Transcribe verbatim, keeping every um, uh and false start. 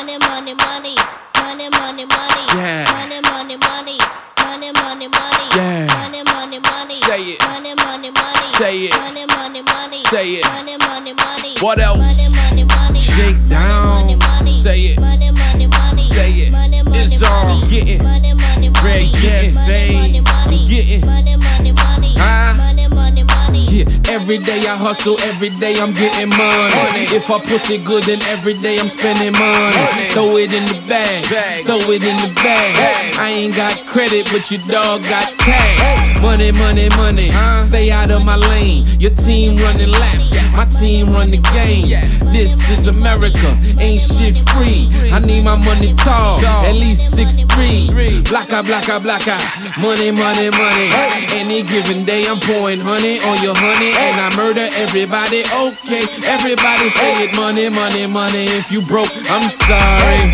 money, money, money, money, money, money, Yeah. money, money, money, money, money, money, Yeah. money, money, money, Say it. money, money, money, Say it. money, money, money, Say it. money, money, money, What else? money, money, money, Shake down. money, money, Say it. money, money, money, Say it. money, money, It's all money, getting. money, money, Red money, getting, money, babe. money, I'm money, getting. money, money, money, Huh? money, money, money. Yeah, every day I hustle, every day I'm getting money. If I pussy good, then every day I'm spending money. Throw it in the bag, throw it in the bag. I ain't got credit, but your dog got cash. Money, money, money, stay out of my lane. Your team running laps, my team run the game. This is America, ain't shit free. I need my money tall, at least six three. Blacka, blacka, blacka, money, money, money. Any given day I'm pouring honey on your honey, and I murder everybody. Okay, everybody say it. Money, money, money. If you broke, I'm sorry.